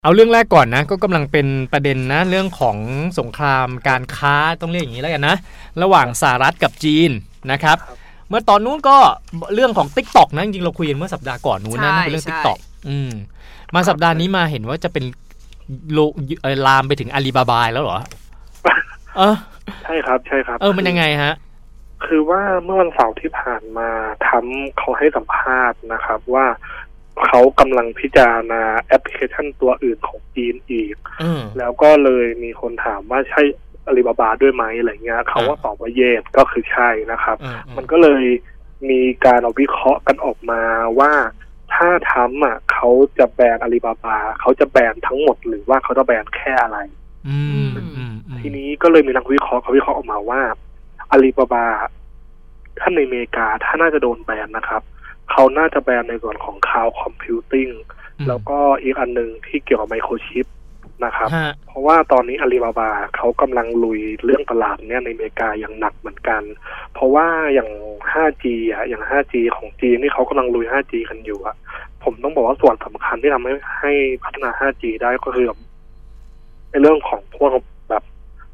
เอาเรื่องแรกก่อนนะก็กำลังเป็นประเด็นนะเรื่องของสงครามการค้าต้องเรียกอย่างนี้แล้วกันนะระหว่างสหรัฐกับจีนนะครับเมื่อตอนนู้นก็เรื่องของ TikTok นะจริงๆเราคุยกันเมื่อสัปดาห์ก่อนนู้นนะเป็นเรื่อง TikTok มาสัปดาห์นี้มาเห็นว่าจะเป็นลามไปถึงอาลีบาบาแล้วเหรอใช่ครับมันยังไงฮะคือว่าเมื่อวันเสาร์ที่ผ่านมาทรัมป์เขาให้สัมภาษณ์นะครับว่าเขากำลังพิจารณาแอปพลิเคชันตัวอื่นของจีนอีกแล้วก็เลยมีคนถามว่าใช่อาลีบาบาด้วยไหมอะไรเงี้ยเขาว่าตอบว่าเยสก็คือใช่นะครับมันก็เลยมีการเอาวิเคราะห์กันออกมาว่าถ้าทรัมป์เขาจะแบนอาลีบาบาเขาจะแบนทั้งหมดหรือว่าเขาจะแบนแค่อะไรทีนี้ก็เลยมีนักวิเคราะห์เขาวิเคราะห์ออกมาว่าอาลีบาบาถ้าในอเมริกาถ้าน่าจะโดนแบนนะครับเขาน่าจะแบนในส่วนของ Cloud Computing แล้วก็อีกอันนึงที่เกี่ยวกับไมโครชิปนะครับเพราะว่าตอนนี้อาลีบาบาเขากำลังลุยเรื่องตลาดเนี่ยในอเมริกาอย่างหนักเหมือนกันเพราะว่าอย่าง 5G อย่าง 5G ของจีนนี่เขากำลังลุย 5G กันอยู่ผมต้องบอกว่าส่วนสำคัญที่ทำให้พัฒนา 5G ได้ก็คือในเรื่องของพวกแบบ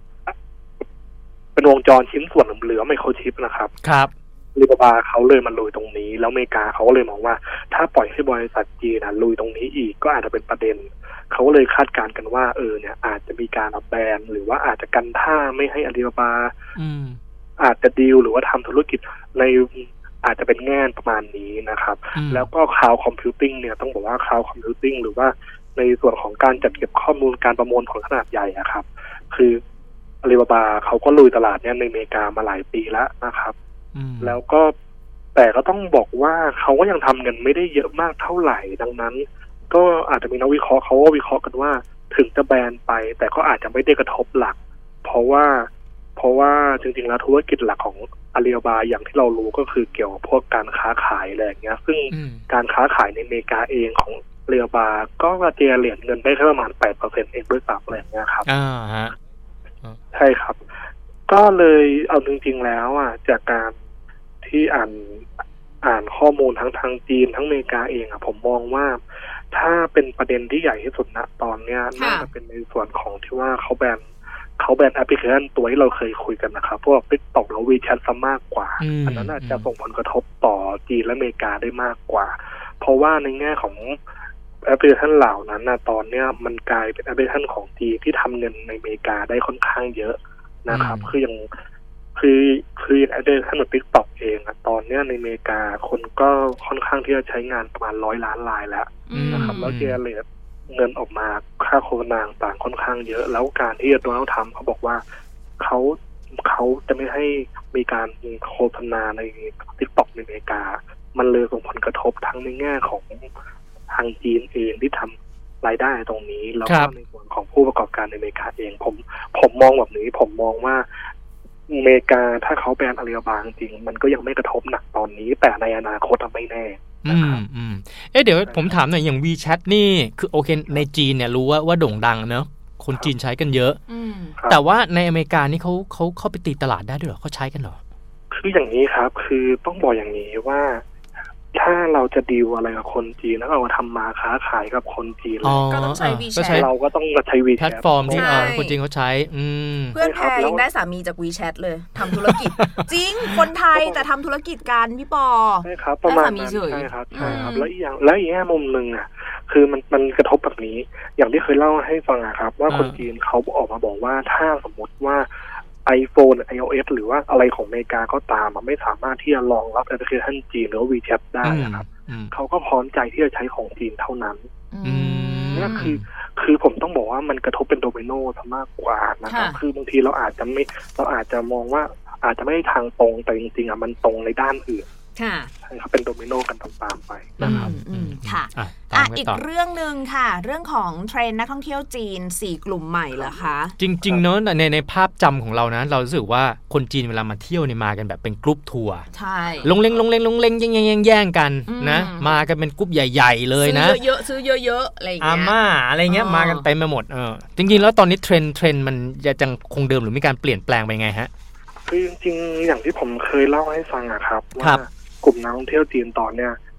เป็นวงจรชิ้นส่วนเหลือไมโครชิปนะครับครับอาลีบาบาเขาเลยมาลุยตรงนี้แล้วอเมริกาเขาก็เลยมองว่าถ้าปล่อยให้บริษัทจีนลุยตรงนี้อีกก็อาจจะเป็นประเด็นเขาก็เลยคาดการณ์กันว่าเนี่ยอาจจะมีการแบนหรือว่าอาจจะกันท่าไม่ให้อาลีบาบาอาจจะดีลหรือว่าทำธุรกิจในอาจจะเป็นแง่ประมาณนี้นะครับแล้วก็ Cloud Computing เนี่ยต้องบอกว่า Cloud Computing หรือว่าในส่วนของการจัดเก็บข้อมูลการประมวลผลขนาดใหญ่ครับคืออาลีบาบาเขาก็ลุยตลาดเนี่ยในอเมริกามาหลายปีแล้วนะครับแล้วก็แต่ก็ต้องบอกว่าเขาก็ยังทำเงินไม่ได้เยอะมากเท่าไหร่ดังนั้นก็อาจจะมีนักวิเคราะห์เขาวิเคราะห์กันว่าถึงจะแบนไปแต่ก็อาจจะไม่ได้กระทบหลักเพราะว่าจริงๆแล้วธุรกิจหลักของอาลีบาบาอย่างที่เรารู้ก็คือเกี่ยวกับพวกการค้าขายอะไรอย่างเงี้ยซึ่งการค้าขายในอเมริกาเองของอาลีบาบาก็เจเนเรตเงินได้แค่ประมาณ 8% เองด้วยซ้ำอะไรอย่างเงี้ยครับใช่ครับก็เลยเอาจริงๆแล้วจากการที่อ่านข้อมูลทั้งทางจีนทั้งอเมริกาเองผมมองว่าถ้าเป็นประเด็นที่ใหญ่ที่สุดณตอนนี้น่าจะเป็นในส่วนของที่ว่าเขาแบนแอปพลิเคชันตัวที่เราเคยคุยกันนะครับพวก TikTok แล้ว WeChat ซะมากกว่าอันนั้นอาจจะส่งผลกระทบต่อจีนและอเมริกาได้มากกว่าเพราะว่าในแง่ของแอปพลิเคชันเหล่านั้นตอนนี้มันกลายเป็นแอปพลิเคชันของจีนที่ทำเงินในอเมริกาได้ค่อนข้างเยอะนะครับคืออย่างแอปพลิเคชันแบบ TikTok เองตอนนี้ในอเมริกาคนก็ค่อนข้างที่จะใช้งานประมาณ100 ล้านรายแล้วนะครับแล้วเจเนเรตเงินออกมาค่าโฆษณาต่างค่อนข้างเยอะแล้วการที่โดนัลด์ทรัมป์เขาบอกว่าเขาจะไม่ให้มีการโฆษณาใน TikTok ในอเมริกามันเลยส่งผลกระทบทั้งในแง่ของทางจีนเองที่ทำรายได้ตรงนี้แล้วก็ในส่วนของผู้ประกอบการในอเมริกาเองผมมองแบบนี้ผมมองว่าอเมริกาถ้าเขาแบนอาลีบาบาจริงมันก็ยังไม่กระทบหนักตอนนี้แต่ในอนาคตไม่แน่นะครับเดี๋ยวผมถามหน่อยอย่าง WeChat นี่คือโอเคในจีนเนี่ยรู้ว่าโด่งดังเนอะคนจีนใช้กันเยอะแต่ว่าในอเมริกานี่เขาเข้าไปตีตลาดได้ด้วยเหรอเขาใช้กันเหรอคืออย่างนี้ครับคือต้องบอกอย่างนี้ว่าถ้าเราจะดีลอะไรกับคนจีนแล้วเราทำมาค้าขายกับคนจีนก็ต้องใช้ WeChat เราก็ต้องใช้ WeChat แพลตฟอร์มที่คนจีนเขาใช้เพื่อนแพรยังได้สามีจาก WeChat เลยทำธุรกิจจริงคนไทยแต่ทำธุรกิจกันพี่ปอใช่ครับประมาณนั้นใช่ครับแล้วอีกแง่มุมนึงคือมันกระทบแบบนี้อย่างที่เคยเล่าให้ฟังครับว่าคนจีนเขาออกมาบอกว่าถ้าสมมติว่าiPhone iOS หรือว่าอะไรของอเมริกาก็ตามไม่สามารถที่จะรองรับแอปพลิเคชันจีนหรือ WeChat ได้นะครับเขาก็พร้อมใจที่จะใช้ของจีนเท่านั้นนี่คือผมต้องบอกว่ามันกระทบเป็นโดมิโนซะมากกว่านะครับคือบางทีเราอาจจะมองว่าอาจจะไม่ทางตรงแต่จริงๆมันตรงในด้านอื่นใช่ครับเป็นโดมิโนกันตามไปนะครับค่ะอีกเรื่องนึงค่ะเรื่องของเทรนด์นักท่องเที่ยวจีน4กลุ่มใหม่เหรอคะจริงๆเนอะในภาพจำของเรานะเรารู้สึกว่าคนจีนเวลามาเที่ยวเนี่ยมากันแบบเป็นกรุ๊ปทัวร์ใช่ลงเล้งแย่งกันนะมากันเป็นกรุ๊ปใหญ่ๆเลยนะซื้อเยอะอะไรอย่างเงี้ยอาม่าอะไรเงี้ยมากันเต็มไปหมดจริงๆแล้วตอนนี้เทรนด์มันจะคงเดิมหรือมีการเปลี่ยนแปลงไปไงฮะคือจริงๆอย่างที่ผมเคยเล่าให้ฟังครับว่ากลุ่มนักท่องเที่ยวจีนตอนเนี้ย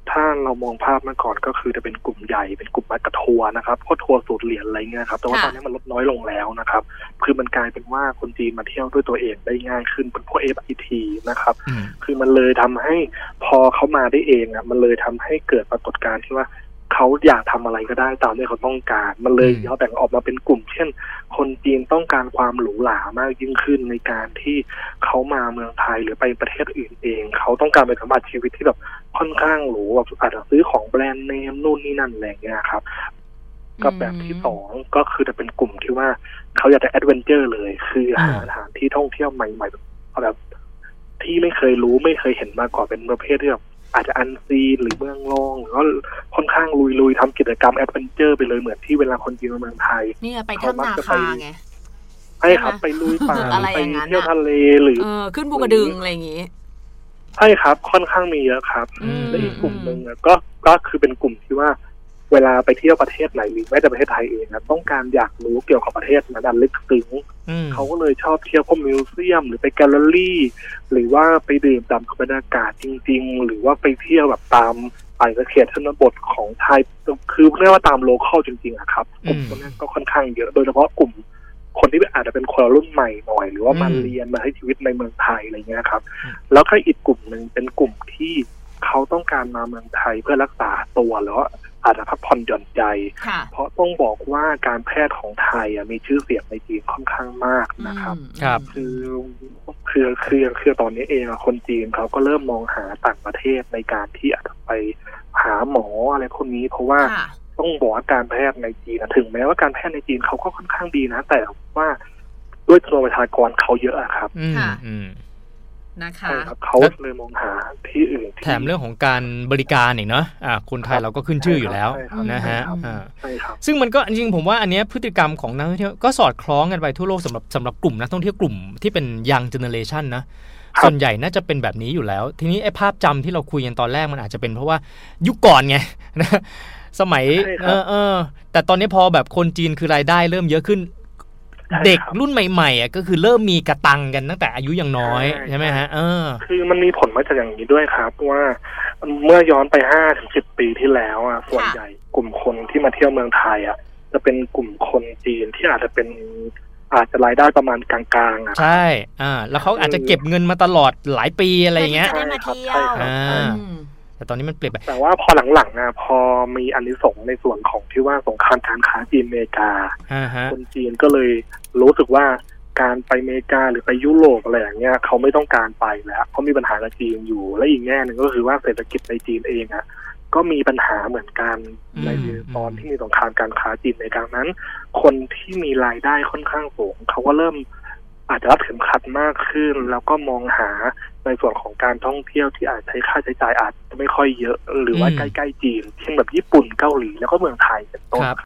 ถ้าเรามองภาพเมื่อก่อนก็คือจะเป็นกลุ่มใหญ่เป็นกลุ่มมากับทัวร์นะครับพวกทัวร์สูตรเหรียญอะไรเงี้ยครับแต่ว่าตอนนี้มันลดน้อยลงแล้วนะครับคือมันกลายเป็นว่าคนจีนมาเที่ยวด้วยตัวเองได้ง่ายขึ้นเป็นพวก FIT นะครับคือมันเลยทำให้พอเขามาได้เองอ่ะมันเลยทำให้เกิดปรากฏการณ์ที่ว่าเขาอยากทำอะไรก็ได้ตามที่เขาต้องการมันเลยย่อแบ่งออกมาเป็นกลุ่มเช่นคนจีนต้องการความหรูหรามากยิ่งขึ้นในการที่เขามาเมืองไทยหรือไปประเทศอื่นเองเขาต้องการไปสัมผัสชีวิตที่แบบค่อนข้างหรูแบบอาจจะซื้อของแบรนด์เนมนู่นนี่นั่นอะไรเงี้ยครับกับแบบที่สองก็คือจะเป็นกลุ่มที่ว่าเขาอยากจะแอดเวนเจอร์เลยคือหาสถานที่ท่องเที่ยวใหม่ๆแบบที่ไม่เคยรู้ไม่เคยเห็นมาก่อนเป็นประเภทที่แบบอาจจะอันซีนหรือเมืองรองหรือว่าค่อนข้างลุยๆทำกิจกรรมแอดเวนเจอร์ไปเลยเหมือนที่เวลาคนจีนมาเมืองไทยนี่ไปถ้ำนาคาไงใช่ครับไปลุยป่าไปเที่ยวทะเลหรือขึ้นภูกระดึงอะไรอย่างงี้ใช่ครับค่อนข้างมีเยอะครับและอีกกลุ่มหนึ่งก็คือเป็นกลุ่มที่ว่าเวลาไปเที่ยวประเทศไหนหรือแม้แต่ประเทศไทยเองนะต้องการอยากรู้เกี่ยวกับประเทศนั้นลึกซึ้งเขาก็เลยชอบเที่ยวพวกมิวเซียมหรือไปแกลเลอรี่หรือว่าไปดื่มด่ำกับบรรยากาศจริงๆหรือว่าไปเที่ยวแบบตามเขตชนบทของไทยคือเรียกว่าตามโลคอลจริงๆอะครับกลุ่มพวกนั้นก็ค่อนข้างเยอะโดยเฉพาะกลุ่มคนที่อาจจะเป็นคนรุ่นใหม่หน่อยหรือว่ามาเรียนมาให้ชีวิตในเมืองไทยอะไรเงี้ยครับแล้วก็อีกกลุ่มหนึ่งเป็นกลุ่มที่เขาต้องการมาเมืองไทยเพื่อรักษาตัวแล้วอาจจะพักผ่อนหย่อนใจเพราะต้องบอกว่าการแพทย์ของไทยมีชื่อเสียงในจีนค่อนข้างมากนะครับคือตอนนี้เองคนจีนเขาก็เริ่มมองหาต่างประเทศในการที่อาจจะไปหาหมออะไรพวกนี้เพราะว่าต้องบอกว่าการแพทย์ในจีนถึงแม้ว่าการแพทย์ในจีนเขาก็ค่อนข้างดีนะแต่ว่าด้วยจำนวนประชากรเขาเยอะครับนะคะเขาเลยมองหาที่อื่นแถมเรื่องของการบริการอีกเนาะคนไทยเราก็ขึ้นชื่ออยู่แล้วนะฮะซึ่งมันก็จริงๆผมว่าอันนี้พฤติกรรมของนักท่องเที่ยวก็สอดคล้องกันไปทั่วโลกสำหรับกลุ่มนักท่องเที่ยวกลุ่มที่เป็นยังเจเนอเรชันนะส่วนใหญ่น่าจะเป็นแบบนี้อยู่แล้วทีนี้ไอ้ภาพจำที่เราคุยกันตอนแรกมันอาจจะเป็นเพราะว่ายุคก่อนไงนะสมัยแต่ตอนนี้พอแบบคนจีนคือรายได้เริ่มเยอะขึ้นเด็กรุ่นใหม่ๆก็คือเริ่มมีกระตังกันตั้งแต่อายุยังน้อยใช่ไหมฮะคือมันมีผลมาจากอย่างนี้ด้วยครับว่าเมื่อย้อนไป 5-10 ปีที่แล้วส่วนใหญ่กลุ่มคนที่มาเที่ยวเมืองไทยจะเป็นกลุ่มคนจีนที่อาจจะรายได้ประมาณกลางๆใช่แล้วเขาอาจจะเก็บเงินมาตลอดหลายปีอะไรอย่างเงี้ยได้มาเที่ยวแต่ตอนนี้มันเปลี่ยนไปแต่ว่าพอหลังๆพอมีอานิสงส์ในส่วนของที่ว่าสงครามการค้าจีนอเมริกาคนจีนก็เลยรู้สึกว่าการไปอเมริกาหรือไปยุโรปอะไรอย่างเงี้ยเขาไม่ต้องการไปแล้วเขามีปัญหากับจีนอยู่และอีกแง่นึงก็คือว่าเศรษฐกิจในจีนเองก็มีปัญหาเหมือนกันในตอนที่มีสงครามการค้าจีนอเมริกานั้นคนที่มีรายได้ค่อนข้างสูงเขาก็เริ่มอาจจะรับเข็มขัดมากขึ้นแล้วก็มองหาในส่วนของการท่องเที่ยวที่อาจใช้ค่าใช้จ่ายอาจจะไม่ค่อยเยอะหรือว่าใกล้ๆจีนเช่นแบบญี่ปุ่นเกาหลีแล้วก็เมืองไทยเป็นต้น